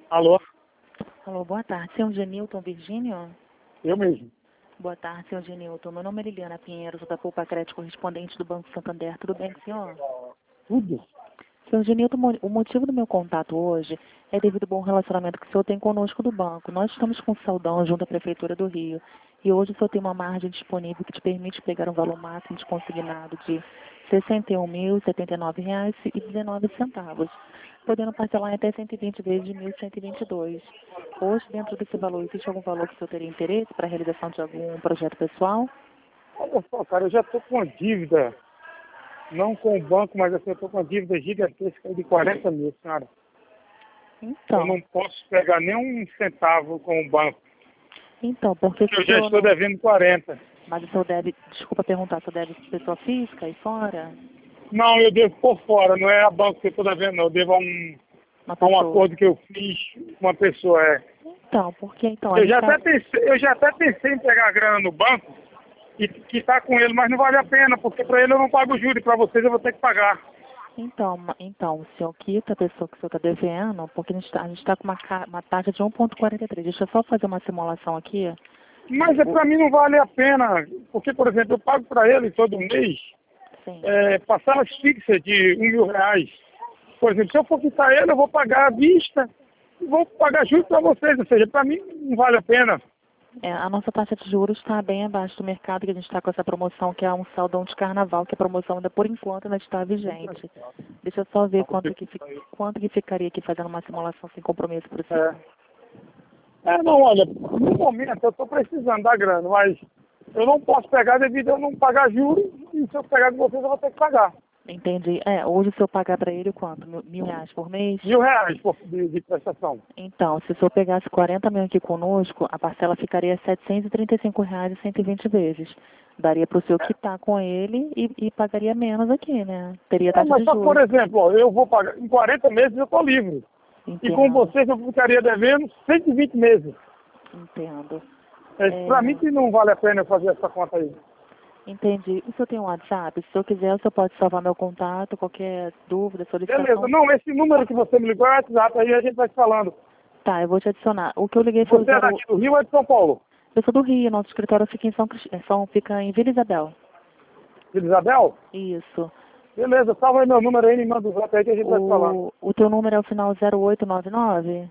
Alô? Alô, boa tarde. Senhor Genilton Virgínio? Eu mesmo. Boa tarde, senhor Genilton. Meu nome é Liliana Pinheiro, sou da Poupa Crédito, correspondente do Banco Santander. Tudo bem, senhor? Tudo? Senhor Genilton, o motivo do meu contato hoje é devido ao bom relacionamento que o senhor tem conosco do banco. Nós estamos com saldão junto à Prefeitura do Rio. E hoje o senhor tem uma margem disponível que te permite pegar um valor máximo de consignado de R$ 61.079,19, podendo parcelar em até 120 vezes de 1.122. Hoje, dentro desse valor, existe algum valor que o senhor teria interesse para a realização de algum projeto pessoal? Olha só, cara, eu já estou com uma dívida, não com o banco, mas assim, eu estou com uma dívida gigantesca de 40 mil, senhora. Eu Então, não posso pegar nem um centavo com o banco, porque porque eu o já senhor estou não... devendo 40. Mas o senhor deve, desculpa perguntar, o senhor deve pessoa física aí fora? Não, eu devo por fora, não é a banco que eu estou devendo, não. Eu devo Uma a um pessoa. acordo que eu fiz com uma pessoa, Então, porque então a Eu gente já tá... até pensei em pegar a grana no banco e quitar com ele, mas não vale a pena, porque para ele eu não pago juros, para vocês eu vou ter que pagar. Então, o senhor quita a pessoa que o senhor está devendo, porque a gente tá com uma taxa de 1,43. Deixa eu só fazer uma simulação aqui. Mas para mim não vale a pena, porque, por exemplo, eu pago para ele todo mês Sim. parcelas fixas de R$ 1.000. Por exemplo, se eu for quitar ele, eu vou pagar à vista e vou pagar juros para vocês, ou seja, para mim não vale a pena. A nossa taxa de juros está bem abaixo do mercado, que a gente está com essa promoção, que é um saldão de carnaval, que a promoção ainda por enquanto ainda está vigente. Deixa eu só ver quanto que ficaria aqui fazendo uma simulação sem compromisso para o senhor. Não, olha, no momento eu estou precisando da grana, mas eu não posso pegar devido a eu não pagar juros, e se eu pegar com vocês eu vou ter que pagar. Entendi. Hoje se eu pagar para ele quanto? R$ 1.000 por mês? R$ 1.000 de prestação. Então, se o senhor pegasse 40 mil aqui conosco, a parcela ficaria R$ 735,120 vezes. Daria para o senhor quitar com ele e pagaria menos aqui, né? Teria taxa Mas de só por juros. exemplo, ó, eu vou pagar, em 40 meses eu estou livre. E com Entendo, vocês eu ficaria devendo 120 meses. entendo. Para mim que não vale a pena eu fazer essa conta aí. Entendi. O senhor tem um WhatsApp? Se o senhor quiser, o senhor pode salvar meu contato, qualquer dúvida, Beleza, solicitação. não, esse número que você me ligou é o WhatsApp, aí a gente vai se falando. Tá, eu vou te adicionar. O que eu liguei foi o Você é zero... daqui do Rio ou é de São Paulo? Eu sou do Rio, nosso escritório fica em fica em Vila Isabel. Vila Isabel? Isso. Beleza, salva aí meu número aí, me manda o zap aí que a gente vai se falando. O teu número é o final 0899?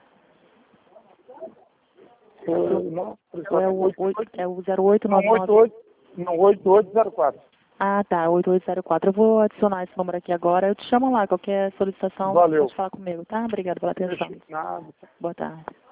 Não, Ou é o 0899? 8804. Ah, tá, 8804. Eu vou adicionar esse número aqui agora. Eu te chamo lá, qualquer solicitação, Valeu. pode falar comigo, tá? Obrigada pela atenção. Nada. Boa tarde.